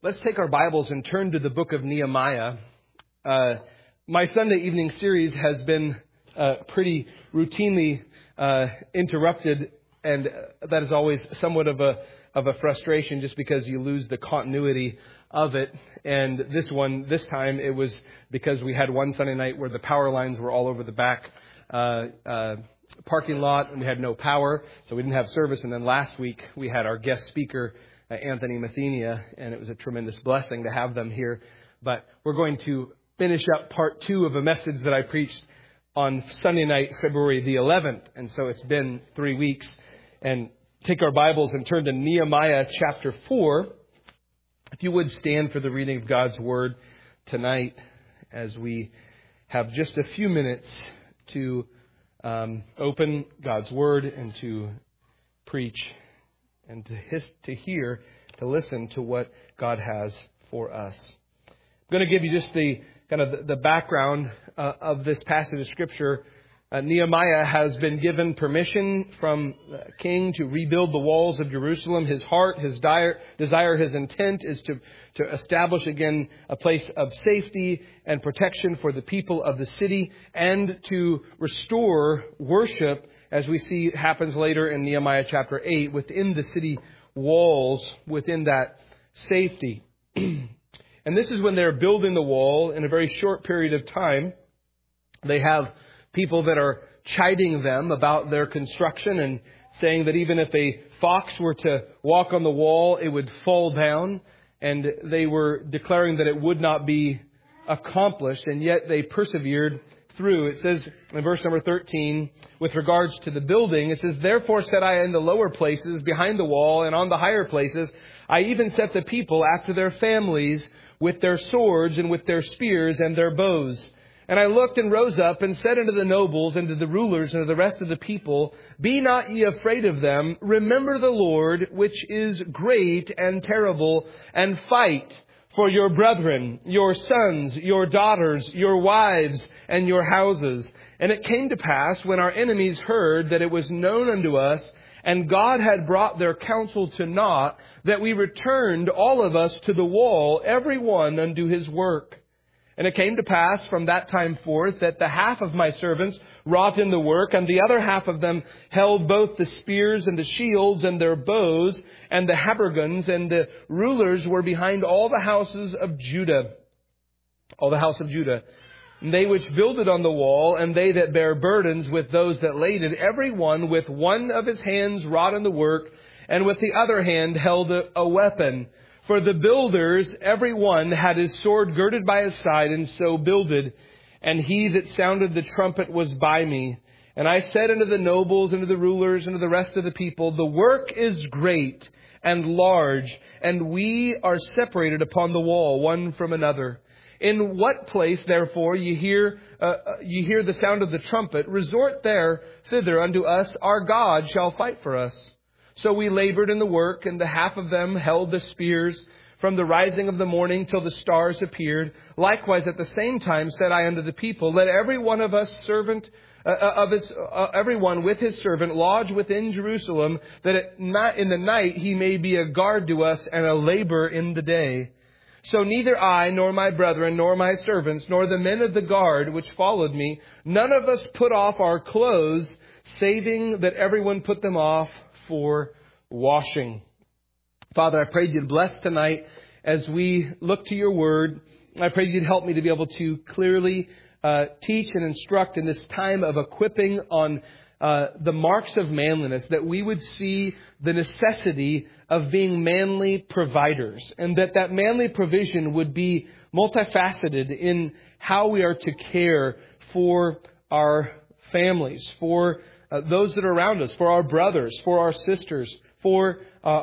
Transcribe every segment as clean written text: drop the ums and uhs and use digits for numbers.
Let's take our Bibles and turn to the book of Nehemiah. My Sunday evening series has been pretty routinely interrupted, and that is always somewhat of a frustration just because you lose the continuity of it. And this time it was because we had one Sunday night where the power lines were all over the back parking lot and we had no power, so we didn't have service. And then last week we had our guest speaker, Anthony Mathenia, and it was a tremendous blessing to have them here. But we're going to finish up part 2 of a message that I preached on Sunday night, February the 11th. And so it's been 3 weeks. And take our Bibles and turn to Nehemiah chapter 4. If you would stand for the reading of God's Word tonight, as we have just a few minutes to open God's Word and to preach and to hear, to listen to what God has for us. I'm going to give you just the background of this passage of Scripture. Nehemiah has been given permission from the king to rebuild the walls of Jerusalem. His heart, his desire, his intent is to establish again a place of safety and protection for the people of the city, and to restore worship, as we see happens later in Nehemiah chapter 8, within the city walls, within that safety. And this is when they're building the wall in a very short period of time. They have people that are chiding them about their construction and saying that even if a fox were to walk on the wall, it would fall down. And they were declaring that it would not be accomplished, and yet they persevered through. It says in verse number 13, with regards to the building, it says, "Therefore said I in the lower places behind the wall and on the higher places, I even set the people after their families with their swords and with their spears and their bows. And I looked and rose up and said unto the nobles and to the rulers and to the rest of the people, Be not ye afraid of them. Remember the Lord, which is great and terrible, and fight for your brethren, your sons, your daughters, your wives, and your houses. And it came to pass, when our enemies heard that it was known unto us, and God had brought their counsel to naught, that we returned all of us to the wall, every one unto his work. And it came to pass from that time forth that the half of my servants wrought in the work, and the other half of them held both the spears and the shields and their bows and the habergeons, and the rulers were behind all the houses of Judah, all the house of Judah. And they which builded on the wall, and they that bare burdens with those that laid it, every one with one of his hands wrought in the work, and with the other hand held a weapon. For the builders, every one had his sword girded by his side, and so builded. And he that sounded the trumpet was by me. And I said unto the nobles, and to the rulers, and to the rest of the people, The work is great and large, and we are separated upon the wall, one from another. In what place, therefore, ye hear the sound of the trumpet, resort thither unto us, our God shall fight for us. So we labored in the work, and the half of them held the spears from the rising of the morning till the stars appeared. Likewise, at the same time said I unto the people, Let every one of us every one with his servant lodge within Jerusalem, that in the night he may be a guard to us and a labor in the day. So neither I, nor my brethren, nor my servants, nor the men of the guard which followed me, none of us put off our clothes, saving that everyone put them off for washing." Father, I pray you'd bless tonight as we look to your word. I pray you'd help me to be able to clearly teach and instruct in this time of equipping on the marks of manliness, that we would see the necessity of being manly providers, and that manly provision would be multifaceted in how we are to care for our families, for those that are around us, for our brothers, for our sisters, for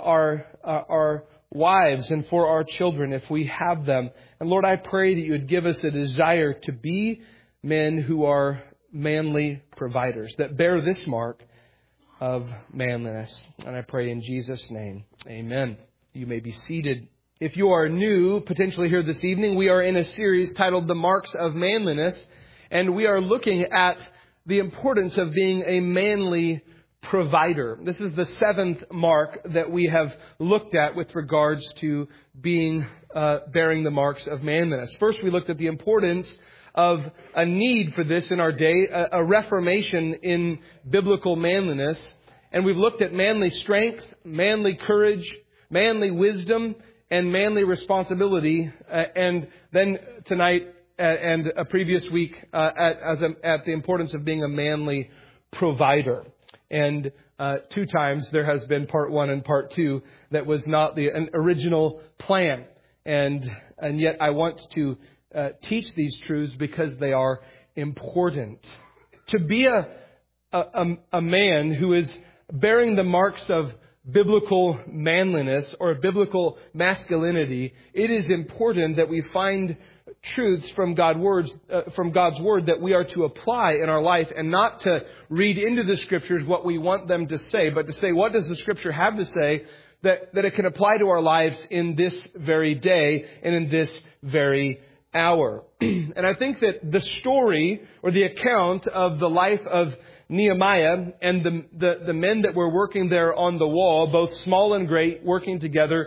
our wives, and for our children if we have them. And Lord, I pray that you would give us a desire to be men who are manly providers, that bear this mark of manliness. And I pray in Jesus' name, amen. You may be seated. If you are new, potentially here this evening, we are in a series titled The Marks of Manliness, and we are looking at the importance of being a manly provider. This is the seventh mark that we have looked at with regards to being bearing the marks of manliness. First, we looked at the importance of a need for this in our day, a reformation in biblical manliness. And we've looked at manly strength, manly courage, manly wisdom, and manly responsibility. And then tonight and a previous week at the importance of being a manly provider. And 2 times there has been part 1 and part 2 that was not an original plan. And yet I want to teach these truths because they are important. To be a man who is bearing the marks of biblical manliness or biblical masculinity, it is important that we find truths from God's Word that we are to apply in our life, and not to read into the Scriptures what we want them to say, but to say, what does the Scripture have to say that it can apply to our lives in this very day and in this very hour. And I think that the story or the account of the life of Nehemiah and the men that were working there on the wall, both small and great, working together,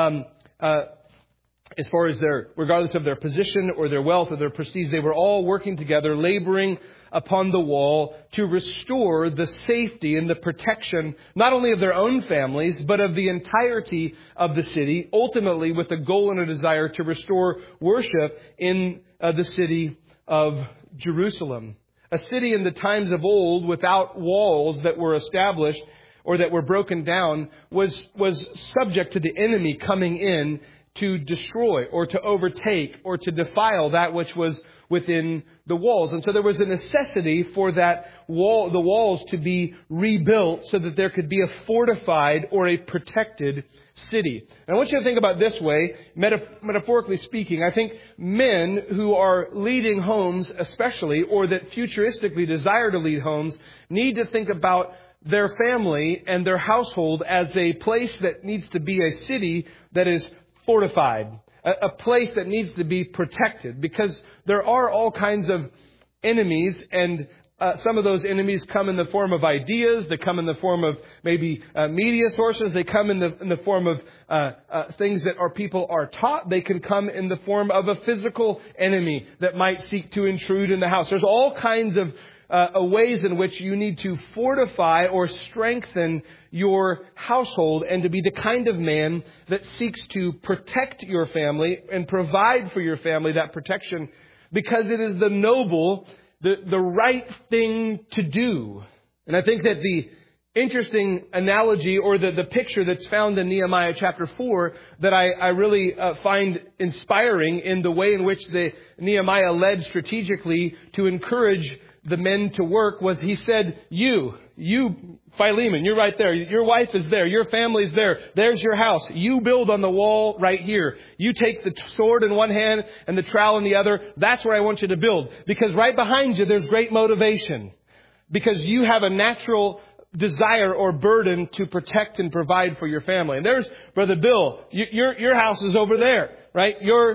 as far as regardless of their position or their wealth or their prestige, they were all working together, laboring upon the wall to restore the safety and the protection, not only of their own families, but of the entirety of the city, ultimately with a goal and a desire to restore worship in the city of Jerusalem. A city in the times of old without walls that were established or that were broken down was subject to the enemy coming in to destroy or to overtake or to defile that which was within the walls. And so there was a necessity for the walls to be rebuilt so that there could be a fortified or a protected city. And I want you to think about it this way, metaphorically speaking. I think men who are leading homes especially, or that futuristically desire to lead homes, need to think about their family and their household as a place that needs to be a city that is fortified, a place that needs to be protected, because there are all kinds of enemies, and some of those enemies come in the form of ideas, they come in the form of maybe media sources, they come in the form of things that our people are taught, they can come in the form of a physical enemy that might seek to intrude in the house. There's all kinds of ways in which you need to fortify or strengthen your household and to be the kind of man that seeks to protect your family and provide for your family that protection, because it is the noble, the right thing to do. And I think that the interesting analogy or the picture that's found in Nehemiah chapter 4 that I really find inspiring in the way in which Nehemiah led strategically to encourage the men to work was, he said, you, Philemon, you're right there. Your wife is there. Your family's there. There's your house. You build on the wall right here. You take the sword in one hand and the trowel in the other. That's where I want you to build. Because right behind you, there's great motivation. Because you have a natural desire or burden to protect and provide for your family. And there's Brother Bill. Your house is over there, right?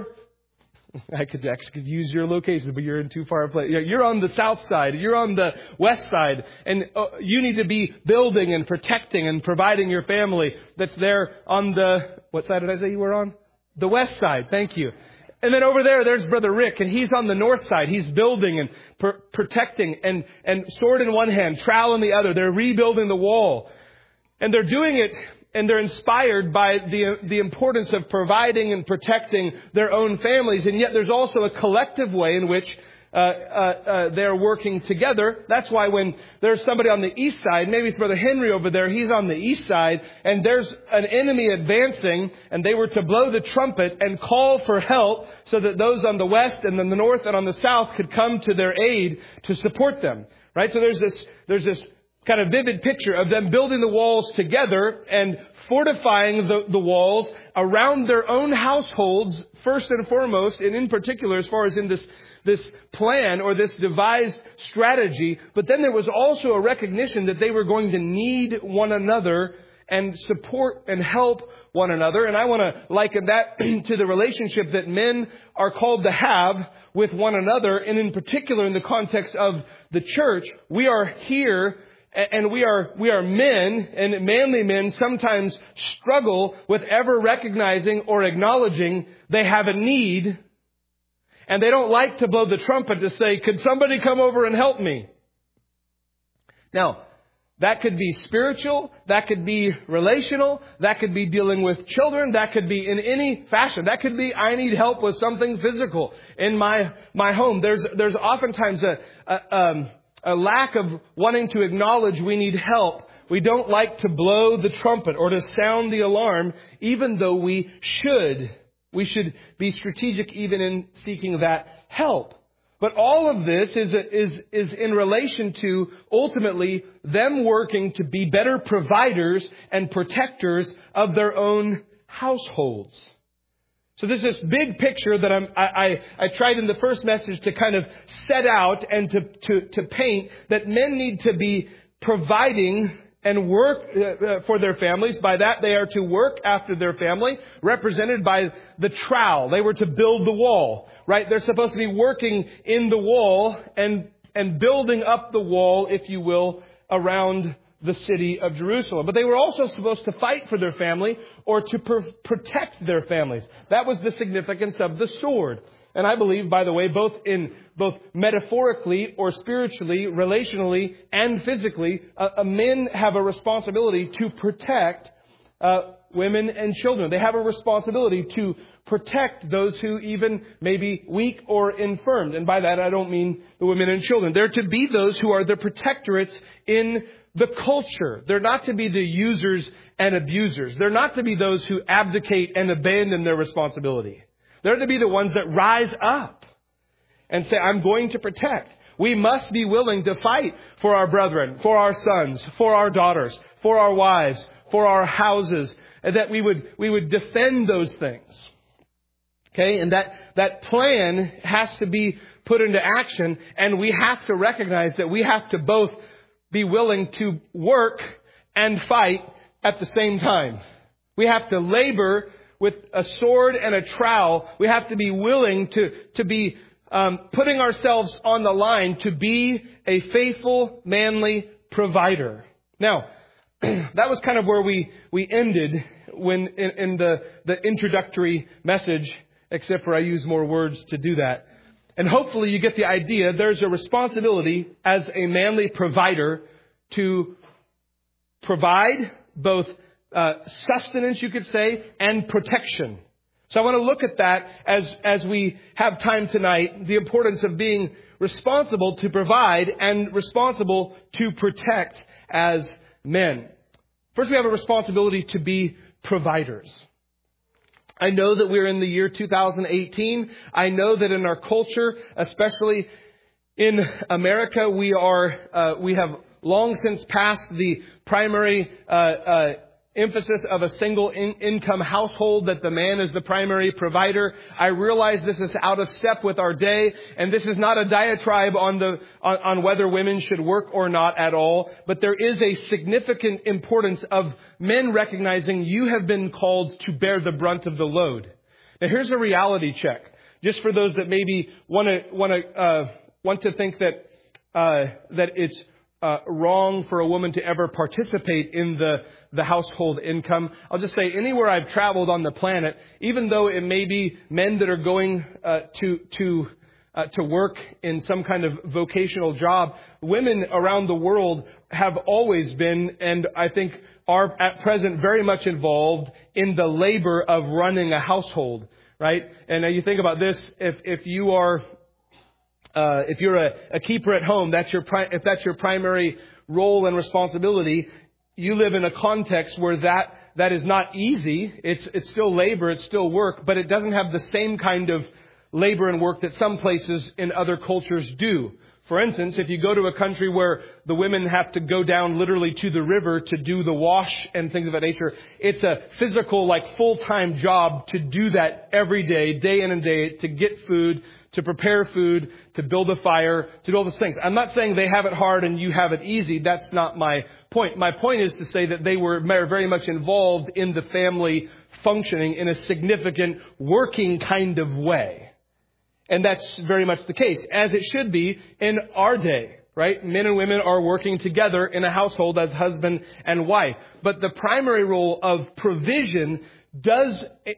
I could use your location, but you're in too far a place. You're on the south side. You're on the west side. And you need to be building and protecting and providing your family that's there on what side did I say you were on? The west side. Thank you. And then over there's Brother Rick, and he's on the north side. He's building and protecting and sword in one hand, trowel in the other. They're rebuilding the wall. And they're doing it, and they're inspired by the importance of providing and protecting their own families. And yet there's also a collective way in which they're working together. That's why when there's somebody on the east side, maybe it's Brother Henry over there, he's on the east side, and there's an enemy advancing, and they were to blow the trumpet and call for help so that those on the west and then the north and on the south could come to their aid to support them. Right? So there's this kind of vivid picture of them building the walls together and fortifying the walls around their own households, first and foremost, and in particular as far as in this plan or this devised strategy. But then there was also a recognition that they were going to need one another and support and help one another. And I want to liken that to the relationship that men are called to have with one another. And in particular, in the context of the church, we are here And we are men, and manly men sometimes struggle with ever recognizing or acknowledging they have a need. And they don't like to blow the trumpet to say, could somebody come over and help me? Now, that could be spiritual, that could be relational, that could be dealing with children, that could be in any fashion. That could be, I need help with something physical in my home. There's oftentimes a lack of wanting to acknowledge we need help. We don't like to blow the trumpet or to sound the alarm, even though we should. We should be strategic even in seeking that help. But all of this is in relation to ultimately them working to be better providers and protectors of their own households. So there's this big picture that I tried in the first message to kind of set out and to paint that men need to be providing and work for their families. By that, they are to work after their family, represented by the trowel. They were to build the wall, right? They're supposed to be working in the wall and building up the wall, if you will, around the city of Jerusalem. But they were also supposed to fight for their family or to protect their families. That was the significance of the sword. And I believe, by the way, both metaphorically or spiritually, relationally, and physically, men have a responsibility to protect women and children. They have a responsibility to protect those who even may be weak or infirmed. And by that, I don't mean the women and children. They're to be those who are the protectorates in the culture. They're not to be the users and abusers. They're not to be those who abdicate and abandon their responsibility. They're to be the ones that rise up and say, I'm going to protect. We must be willing to fight for our brethren, for our sons, for our daughters, for our wives, for our houses, and that we would defend those things. Okay? And that plan has to be put into action, and we have to recognize that we have to both be willing to work and fight at the same time. We have to labor with a sword and a trowel. We have to be willing to be putting ourselves on the line to be a faithful, manly provider. Now, that was kind of where we ended when in the introductory message, except for I use more words to do that. And hopefully you get the idea. There's a responsibility as a manly provider to provide both sustenance, you could say, and protection. So I want to look at that as we have time tonight, the importance of being responsible to provide and responsible to protect as men. First, we have a responsibility to be providers. I know that we're in the year 2018. I know that in our culture, especially in America, we have long since passed the primary emphasis of a single income household, that the man is the primary provider. I realize this is out of step with our day, and this is not a diatribe on whether women should work or not at all, but there is a significant importance of men recognizing you have been called to bear the brunt of the load. Now here's a reality check, just for those that maybe want to think that it's wrong for a woman to ever participate in the household income. I'll just say anywhere I've traveled on the planet, even though it may be men that are going to work in some kind of vocational job, women around the world have always been, and I think are at present very much involved in the labor of running a household, right? And now you think about this, if you're a keeper at home, if that's your primary role and responsibility, you live in a context where that is not easy. It's still labor, it's still work, but it doesn't have the same kind of labor and work that some places in other cultures do. For instance, if you go to a country where the women have to go down literally to the river to do the wash and things of that nature, it's a physical, full-time job to do that every day, day in and day, to get food, to prepare food, to build a fire, to do all those things. I'm not saying they have it hard and you have it easy. That's not my point. My point is to say that they were very much involved in the family functioning in a significant working kind of way. And that's very much the case, as it should be in our day. right? Men and women are working together in a household as husband and wife. But the primary role of provision does,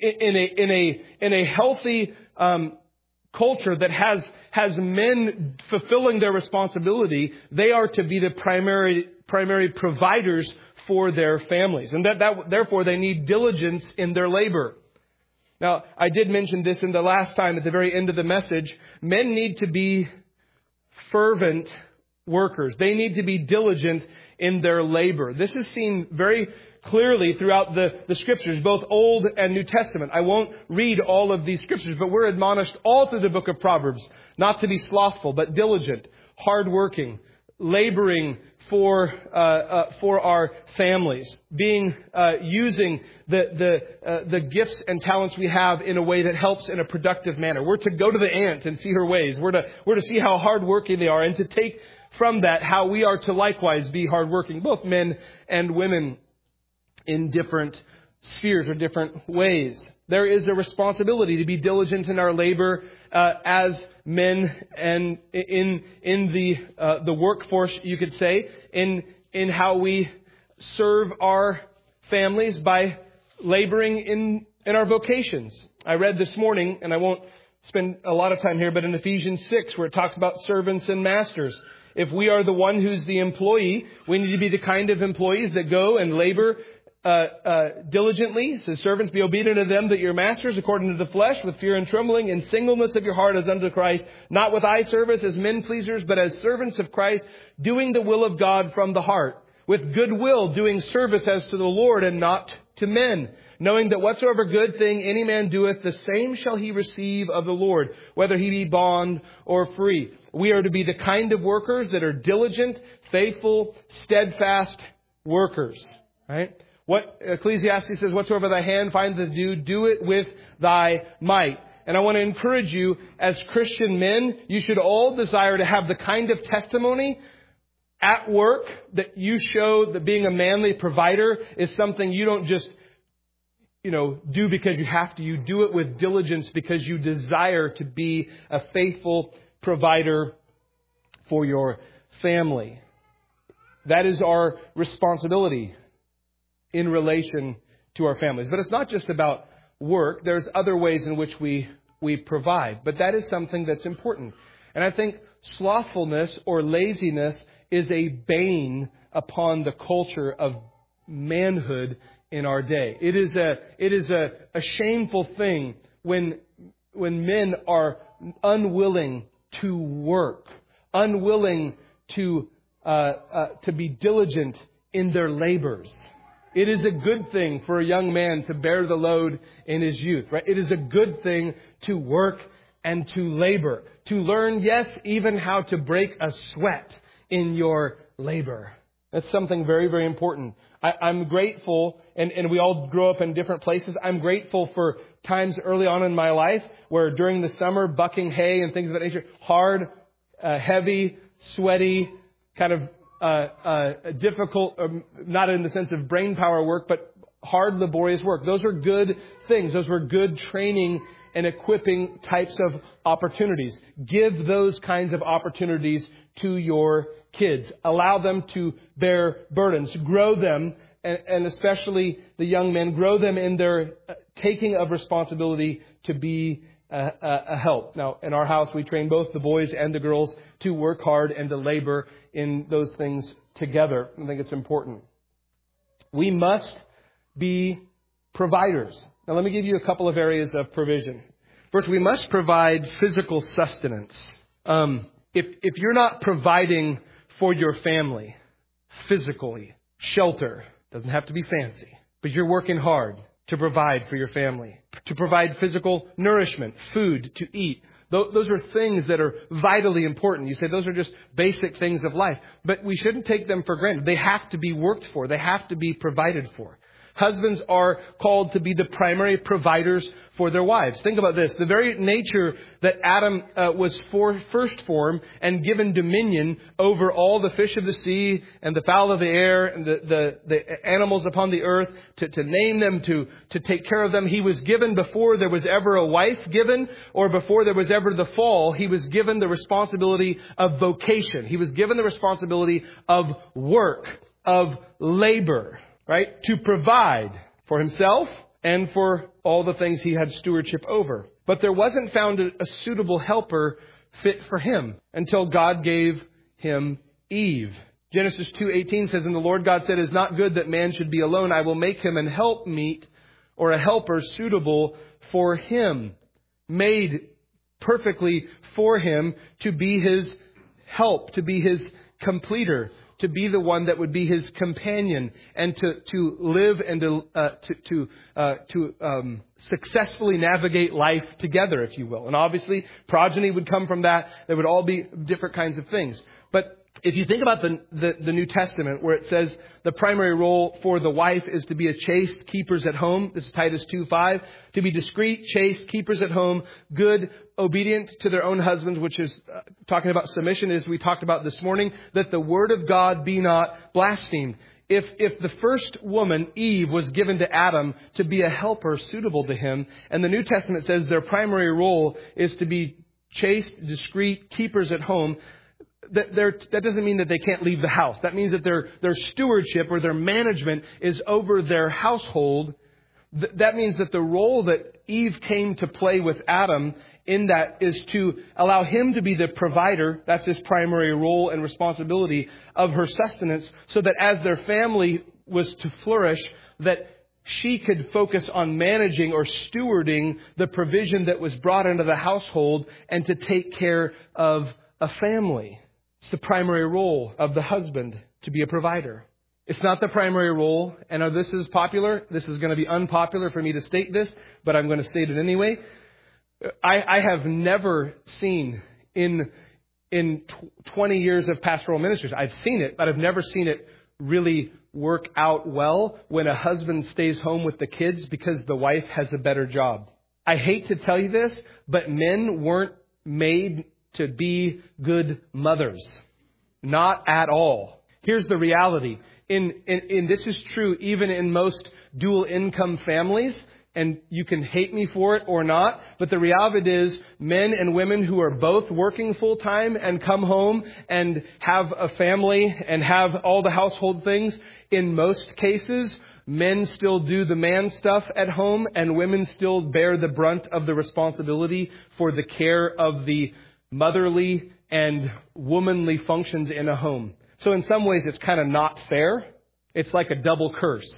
in a healthy culture that has men fulfilling their responsibility, they are to be the primary providers for their families. And therefore they need diligence in their labor. Now, I did mention this in the last time at the very end of the message. Men need to be fervent workers. They need to be diligent in their labor. This is seen very clearly throughout the Scriptures, both Old and New Testament. I won't read all of these Scriptures, but we're admonished all through the book of Proverbs not to be slothful, but diligent, hardworking, laboring for our families, using the gifts and talents we have in a way that helps in a productive manner. We're to go to the ant and see her ways. We're to see how hardworking they are, and to take from that how we are to likewise be hardworking, both men and women, in different spheres or different ways. There is a responsibility to be diligent in our labor as men, and in the workforce, you could say, in how we serve our families by laboring in our vocations. I read this morning, and I won't spend a lot of time here, but in Ephesians 6, where it talks about servants and masters. If we are the one who's the employee, we need to be the kind of employees that go and labor diligently. It says, servants, be obedient to them that your masters according to the flesh, with fear and trembling, in singleness of your heart as unto Christ, not with eye service as men pleasers, but as servants of Christ, doing the will of God from the heart, with good will, doing service as to the Lord and not to men, knowing that whatsoever good thing any man doeth, the same shall he receive of the Lord, whether he be bond or free. We are to be the kind of workers that are diligent, faithful, steadfast workers, right? What Ecclesiastes says, whatsoever thy hand finds to do, do it with thy might. And I want to encourage you, as Christian men, you should all desire to have the kind of testimony at work that you show that being a manly provider is something you don't just, do because you have to. You do it with diligence because you desire to be a faithful provider for your family. That is our responsibility in relation to our families. But it's not just about work. There's other ways in which we provide. But that is something that's important. And I think slothfulness or laziness is a bane upon the culture of manhood in our day. It is a shameful thing when men are unwilling to work, unwilling to be diligent in their labors. It is a good thing for a young man to bear the load in his youth, right? It is a good thing to work and to labor, to learn, yes, even how to break a sweat in your labor. That's something very, very important. I'm grateful, and we all grow up in different places. I'm grateful for times early on in my life where during the summer, bucking hay and things of that nature, hard, heavy, sweaty, kind of difficult, not in the sense of brain power work, but hard, laborious work. Those are good things. Those were good training and equipping types of opportunities. Give those kinds of opportunities to your kids. Allow them to bear burdens. Grow them, and especially the young men, grow them in their taking of responsibility to be a help. Now, in our house, we train both the boys and the girls to work hard and to labor in those things together. I think it's important. We must be providers. Now, let me give you a couple of areas of provision. First, we must provide physical sustenance. If you're not providing for your family physically, shelter, doesn't have to be fancy, but you're working hard to provide for your family, to provide physical nourishment, food to eat. Those are things that are vitally important. You say those are just basic things of life, but we shouldn't take them for granted. They have to be worked for. They have to be provided for. Husbands are called to be the primary providers for their wives. Think about this. The very nature that Adam was first formed and given dominion over all the fish of the sea and the fowl of the air and the animals upon the earth, to name them, to take care of them. He was given before there was ever a wife given or before there was ever the fall. He was given the responsibility of vocation. He was given the responsibility of work, of labor, right? To provide for himself and for all the things he had stewardship over. But there wasn't found a suitable helper fit for him until God gave him Eve. Genesis 2:18 says, "And the Lord God said, it is not good that man should be alone. I will make him an helpmeet," or a helper suitable for him, made perfectly for him to be his help, to be his completer, to be the one that would be his companion, and to live and to successfully navigate life together, if you will. And obviously, progeny would come from that. There would all be different kinds of things. But if you think about the New Testament, where it says the primary role for the wife is to be a chaste, keepers at home. This is Titus 2:5. To be discreet, chaste, keepers at home, good, obedient to their own husbands, which is talking about submission, as we talked about this morning, that the word of God be not blasphemed. If the first woman, Eve, was given to Adam to be a helper suitable to him, and the New Testament says their primary role is to be chaste, discreet, keepers at home, that doesn't mean that they can't leave the house. That means that their stewardship or their management is over their household. That means that the role that Eve came to play with Adam in that is to allow him to be the provider. That's his primary role and responsibility of her sustenance, so that as their family was to flourish, that she could focus on managing or stewarding the provision that was brought into the household and to take care of a family. It's the primary role of the husband, to be a provider. It's not the primary role, and this is popular. This is going to be unpopular for me to state this, but I'm going to state it anyway. I have never seen in 20 years of pastoral ministries, I've seen it, but I've never seen it really work out well when a husband stays home with the kids because the wife has a better job. I hate to tell you this, but men weren't made to be good mothers. Not at all. Here's the reality. And this is true even in most dual income families, and you can hate me for it or not, but the reality is men and women who are both working full time and come home and have a family and have all the household things, in most cases, men still do the man stuff at home and women still bear the brunt of the responsibility for the care of the motherly and womanly functions in a home. So in some ways, it's kind of not fair. It's like a double curse.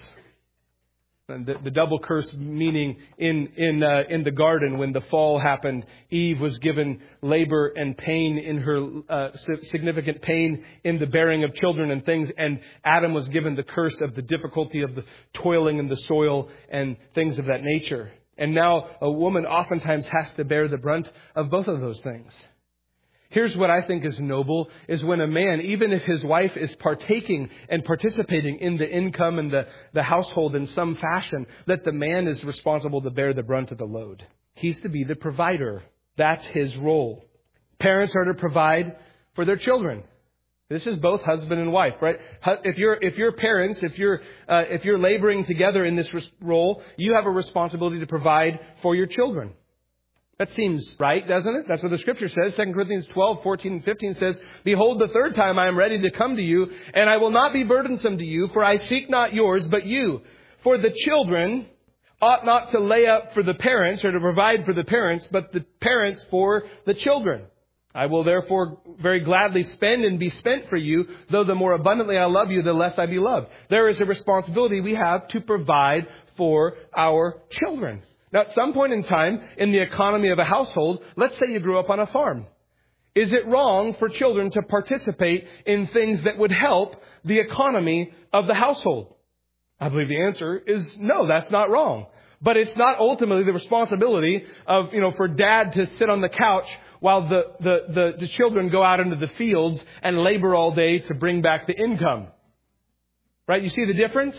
And the double curse meaning in the garden when the fall happened, Eve was given labor and pain in her significant pain in the bearing of children and things, and Adam was given the curse of the difficulty of the toiling in the soil and things of that nature. And now a woman oftentimes has to bear the brunt of both of those things. Here's what I think is noble, is when a man, even if his wife is partaking and participating in the income and the household in some fashion, that the man is responsible to bear the brunt of the load. He's to be the provider. That's his role. Parents are to provide for their children. This is both husband and wife, right? If you're parents, if you're laboring together in this role, you have a responsibility to provide for your children. That seems right, doesn't it? That's what the Scripture says. 2 Corinthians 12, 14, and 15 says, "Behold, the third time I am ready to come to you, and I will not be burdensome to you, for I seek not yours, but you. For the children ought not to lay up for the parents, or to provide for the parents, but the parents for the children. I will therefore very gladly spend and be spent for you, though the more abundantly I love you, the less I be loved." There is a responsibility we have to provide for our children. Now, at some point in time in the economy of a household, let's say you grew up on a farm. Is it wrong for children to participate in things that would help the economy of the household? I believe the answer is no, that's not wrong. But it's not ultimately the responsibility of, for dad to sit on the couch while the children go out into the fields and labor all day to bring back the income. Right? You see the difference?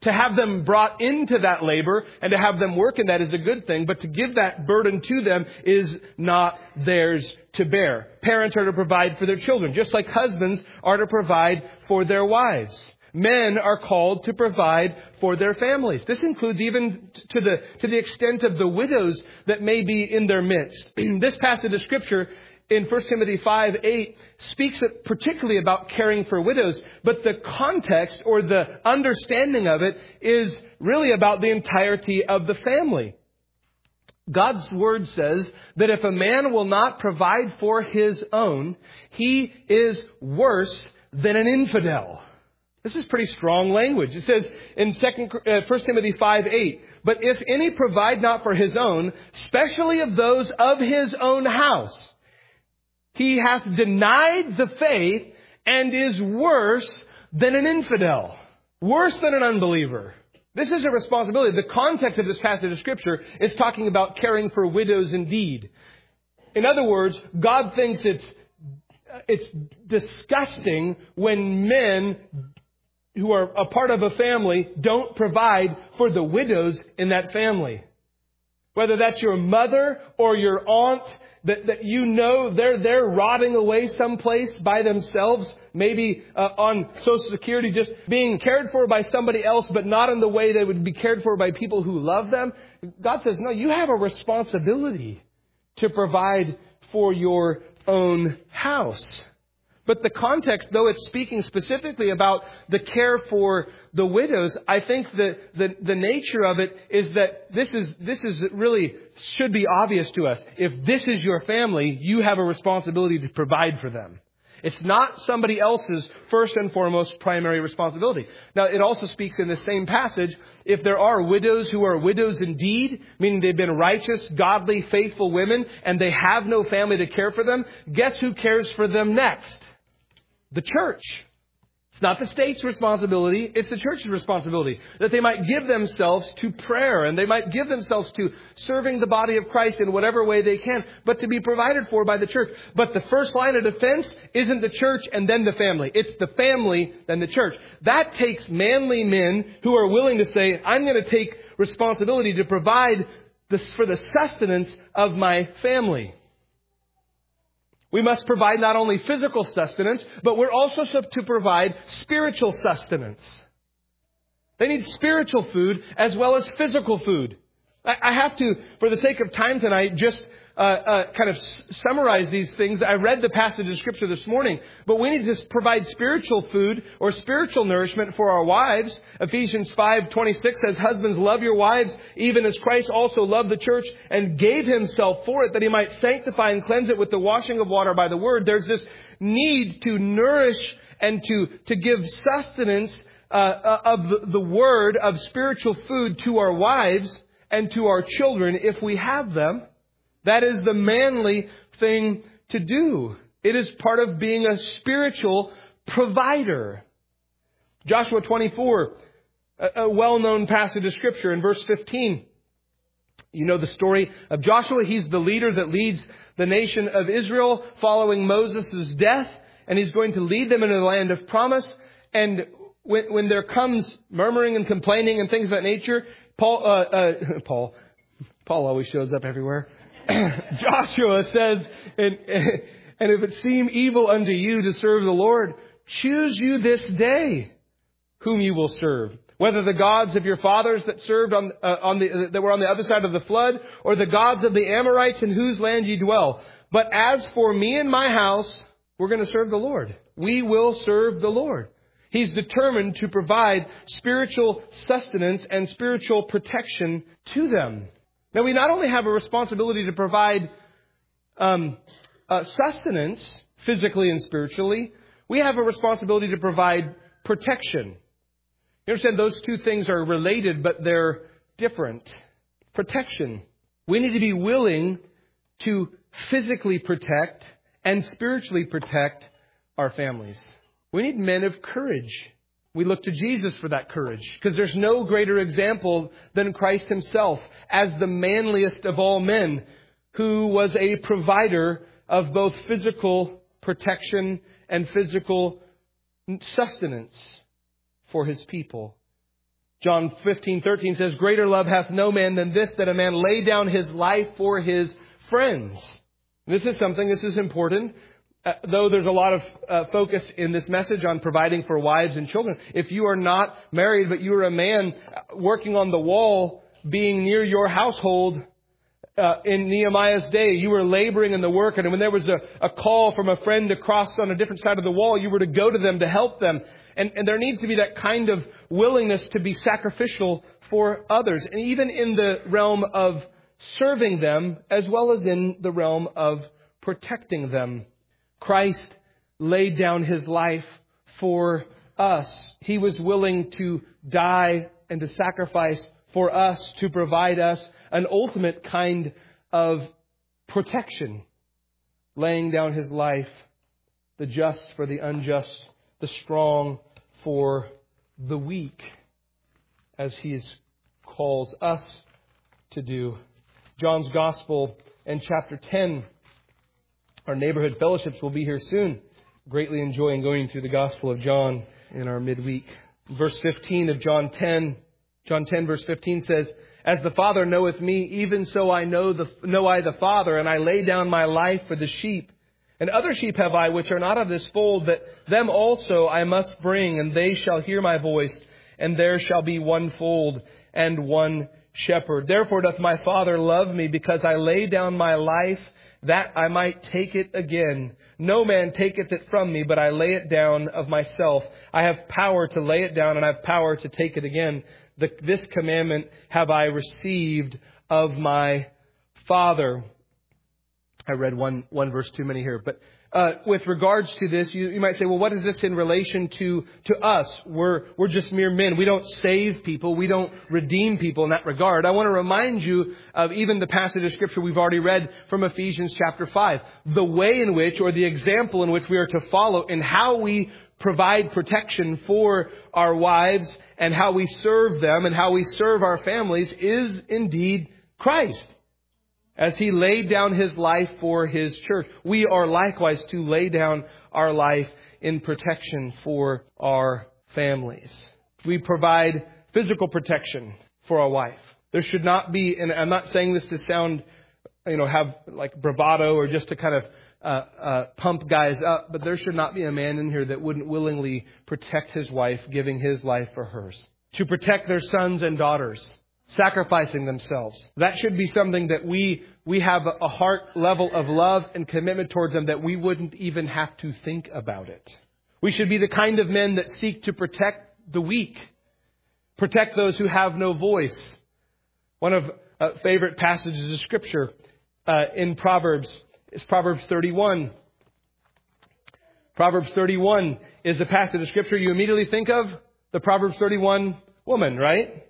To have them brought into that labor and to have them work in that is a good thing, but to give that burden to them is not theirs to bear. Parents are to provide for their children, just like husbands are to provide for their wives. Men are called to provide for their families. This includes even to the extent of the widows that may be in their midst. This passage of Scripture in 1 Timothy 5:8 speaks particularly about caring for widows, but the context or the understanding of it is really about the entirety of the family. God's Word says that if a man will not provide for his own, he is worse than an infidel. This is pretty strong language. It says in 1 Timothy 5:8, but if any provide not for his own, especially of those of his own house, he hath denied the faith and is worse than an infidel. Worse than an unbeliever. This is a responsibility. The context of this passage of Scripture is talking about caring for widows indeed. In other words, God thinks it's disgusting when men who are a part of a family don't provide for the widows in that family. Whether that's your mother or your aunt, that you know they're rotting away someplace by themselves, maybe on Social Security, just being cared for by somebody else, but not in the way they would be cared for by people who love them. God says, no, you have a responsibility to provide for your own house. But the context, though it's speaking specifically about the care for the widows, I think the nature of it is that this is really should be obvious to us. If this is your family, you have a responsibility to provide for them. It's not somebody else's first and foremost primary responsibility. Now, it also speaks in the same passage, if there are widows who are widows indeed, meaning they've been righteous, godly, faithful women, and they have no family to care for them, guess who cares for them next? The church. It's not the state's responsibility, it's the church's responsibility. That they might give themselves to prayer and they might give themselves to serving the body of Christ in whatever way they can, but to be provided for by the church. But the first line of defense isn't the church and then the family. It's the family, then the church. That takes manly men who are willing to say, I'm going to take responsibility to provide for the sustenance of my family. We must provide not only physical sustenance, but we're also to provide spiritual sustenance. They need spiritual food as well as physical food. I have to, for the sake of time tonight, just kind of summarize these things. I read the passage of Scripture this morning, but we need to provide spiritual food or spiritual nourishment for our wives. Ephesians 5:26 says, husbands, love your wives, even as Christ also loved the church and gave himself for it, that he might sanctify and cleanse it with the washing of water by the word. There's this need to nourish and to give sustenance of the word, of spiritual food to our wives and to our children if we have them. That is the manly thing to do. It is part of being a spiritual provider. Joshua 24, a well-known passage of Scripture in verse 15. You know the story of Joshua. He's the leader that leads the nation of Israel following Moses' death. And he's going to lead them into the land of promise. And when there comes murmuring and complaining and things of that nature, Paul always shows up everywhere. Joshua says, and if it seem evil unto you to serve the Lord, choose you this day whom you will serve. Whether the gods of your fathers that served that were on the other side of the flood, or the gods of the Amorites in whose land ye dwell. But as for me and my house, we're going to serve the Lord. We will serve the Lord. He's determined to provide spiritual sustenance and spiritual protection to them. Now, we not only have a responsibility to provide sustenance, physically and spiritually, we have a responsibility to provide protection. You understand, those two things are related, but they're different. Protection. We need to be willing to physically protect and spiritually protect our families. We need men of courage. We look to Jesus for that courage, because there's no greater example than Christ himself as the manliest of all men, who was a provider of both physical protection and physical sustenance for his people. John 15:13 says, greater love hath no man than this, that a man lay down his life for his friends. This is important. Though there's a lot of focus in this message on providing for wives and children. If you are not married, but you are a man working on the wall, being near your household, in Nehemiah's day, you were laboring in the work, and when there was a call from a friend to cross on a different side of the wall, you were to go to them to help them. And there needs to be that kind of willingness to be sacrificial for others. And even in the realm of serving them, as well as in the realm of protecting them. Christ laid down his life for us. He was willing to die and to sacrifice for us, to provide us an ultimate kind of protection. Laying down his life, the just for the unjust, the strong for the weak, as he calls us to do. John's Gospel in chapter 10. Our neighborhood fellowships will be here soon. Greatly enjoying going through the Gospel of John in our midweek. Verse 15 of John 10 verse 15 says, as the Father knoweth me, even so I know I the Father, and I lay down my life for the sheep. And other sheep have I, which are not of this fold, but them also I must bring, and they shall hear my voice, and there shall be one fold and one shepherd. Therefore doth my Father love me, because I lay down my life, that I might take it again. No man taketh it from me, but I lay it down of myself. I have power to lay it down, and I have power to take it again. This commandment have I received of my Father. I read one verse too many here, but with regards to this, you might say, well, what is this in relation to us? We're just mere men. We don't save people. We don't redeem people in that regard. I want to remind you of even the passage of Scripture we've already read from Ephesians chapter 5. The way in which, or the example in which we are to follow in how we provide protection for our wives and how we serve them and how we serve our families is indeed Christ. As he laid down his life for his church, we are likewise to lay down our life in protection for our families. We provide physical protection for our wife. There should not be, and I'm not saying this to sound, have like bravado or just to kind of pump guys up, but there should not be a man in here that wouldn't willingly protect his wife, giving his life for hers. To protect their sons and daughters. Sacrificing themselves. That should be something that we have a heart level of love and commitment towards them that we wouldn't even have to think about it. We should be the kind of men that seek to protect the weak. Protect those who have no voice. One of favorite passages of Scripture in Proverbs is Proverbs 31. Proverbs 31 is a passage of Scripture you immediately think of the Proverbs 31 woman, right?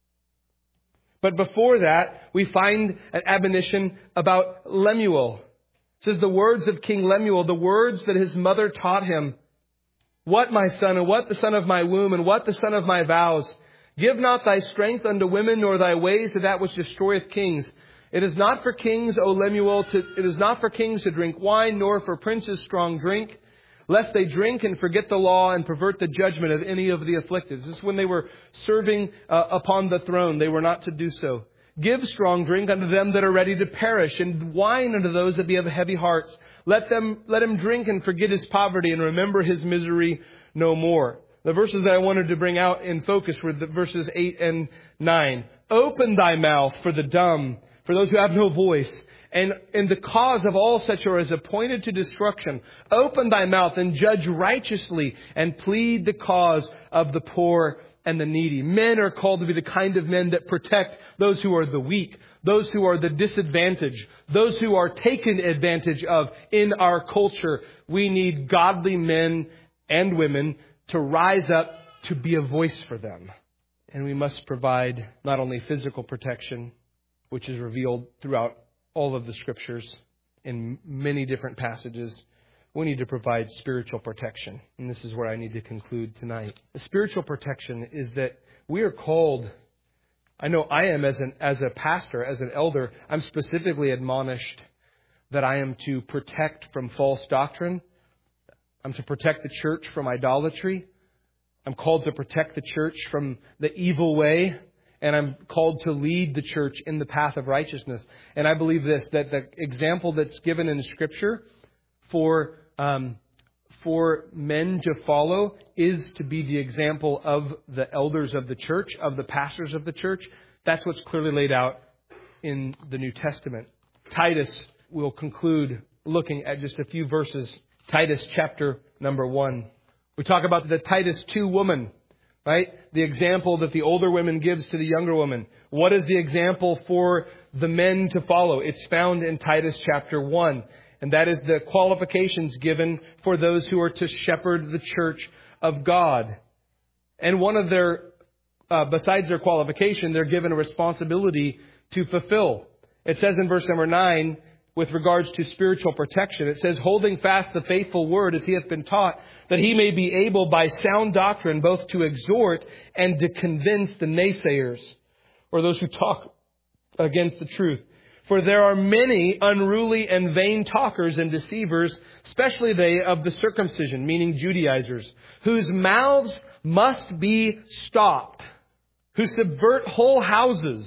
But before that, we find an admonition about Lemuel. It says the words of King Lemuel, the words that his mother taught him. What, my son, and what the son of my womb, and what the son of my vows? Give not thy strength unto women, nor thy ways to that which destroyeth kings. It is not for kings, O Lemuel, it is not for kings to drink wine, nor for princes strong drink, lest they drink and forget the law and pervert the judgment of any of the afflicted. This is when they were serving upon the throne. They were not to do so. Give strong drink unto them that are ready to perish, and wine unto those that be of heavy hearts. Let him drink and forget his poverty, and remember his misery no more. The verses that I wanted to bring out in focus were the verses 8 and 9. Open thy mouth for the dumb, for those who have no voice. And in the cause of all such are as appointed to destruction. Open thy mouth and judge righteously and plead the cause of the poor and the needy. Men are called to be the kind of men that protect those who are the weak, those who are the disadvantaged, those who are taken advantage of in our culture. We need godly men and women to rise up to be a voice for them. And we must provide not only physical protection, which is revealed throughout all of the Scriptures in many different passages. We need to provide spiritual protection. And this is where I need to conclude tonight. The spiritual protection is that we are called, I know I am as a pastor, as an elder, I'm specifically admonished that I am to protect from false doctrine. I'm to protect the church from idolatry. I'm called to protect the church from the evil way, and I'm called to lead the church in the path of righteousness. And I believe this, that the example that's given in Scripture for men to follow is to be the example of the elders of the church, of the pastors of the church. That's what's clearly laid out in the New Testament. Titus will conclude looking at just a few verses. Titus chapter number 1. We talk about the Titus 2 woman, right? The example that the older woman gives to the younger woman. What is the example for the men to follow? It's found in Titus chapter 1. And that is the qualifications given for those who are to shepherd the church of God. And one of their, besides their qualification, they're given a responsibility to fulfill. It says in verse number 9, with regards to spiritual protection, it says, holding fast the faithful word as he hath been taught, that he may be able by sound doctrine both to exhort and to convince the naysayers, or those who talk against the truth. For there are many unruly and vain talkers and deceivers, especially they of the circumcision, meaning Judaizers, whose mouths must be stopped, who subvert whole houses,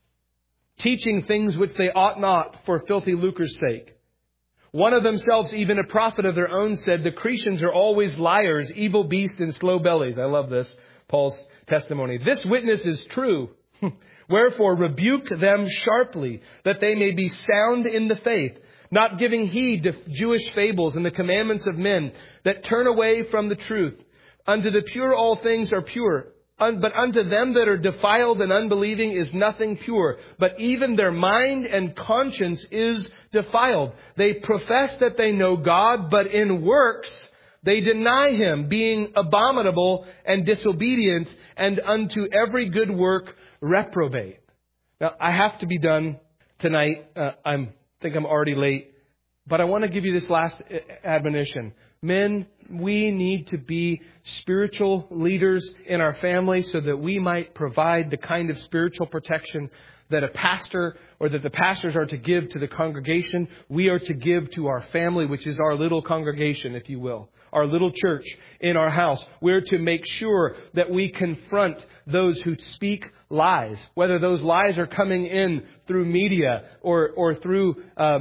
teaching things which they ought not for filthy lucre's sake. One of themselves, even a prophet of their own, said, the Cretians are always liars, evil beasts and slow bellies. I love this, Paul's testimony. This witness is true. Wherefore rebuke them sharply, that they may be sound in the faith, not giving heed to Jewish fables and the commandments of men that turn away from the truth. Unto the pure all things are pure. But unto them that are defiled and unbelieving is nothing pure. But even their mind and conscience is defiled. They profess that they know God, but in works they deny Him, being abominable and disobedient, and unto every good work reprobate. Now, I have to be done tonight. I think I'm already late. But I want to give you this last admonition. Men, we need to be spiritual leaders in our family so that we might provide the kind of spiritual protection that a pastor or that the pastors are to give to the congregation. We are to give to our family, which is our little congregation, if you will, our little church in our house. We're to make sure that we confront those who speak lies, whether those lies are coming in through media or through,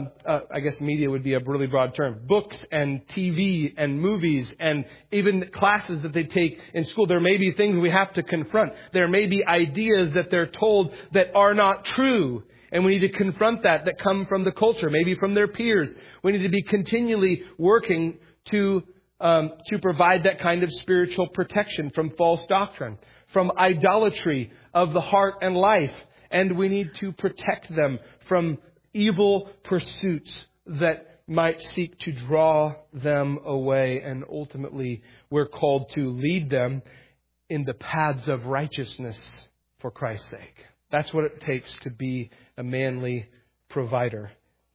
I guess media would be a really broad term, books and TV and movies and even classes that they take in school. There may be things we have to confront. There may be ideas that they're told that are not true. And we need to confront that come from the culture, maybe from their peers. We need to be continually working to provide that kind of spiritual protection from false doctrine, from idolatry of the heart and life. And we need to protect them from evil pursuits that might seek to draw them away. And ultimately, we're called to lead them in the paths of righteousness for Christ's sake. That's what it takes to be a manly provider.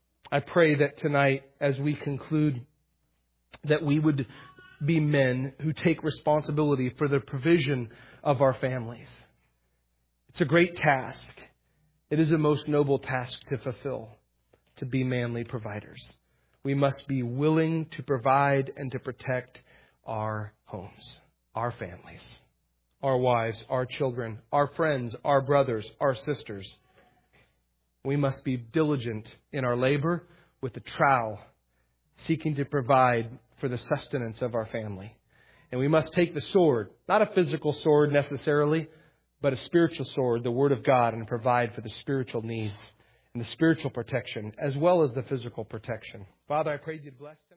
I pray that tonight, as we conclude, that we would be men who take responsibility for the provision of our families. It's a great task. It is a most noble task to fulfill, to be manly providers. We must be willing to provide and to protect our homes, our families, our wives, our children, our friends, our brothers, our sisters. We must be diligent in our labor with the trowel, seeking to provide for the sustenance of our family. And we must take the sword, not a physical sword necessarily, but a spiritual sword, the Word of God, and provide for the spiritual needs and the spiritual protection as well as the physical protection. Father, I pray you bless.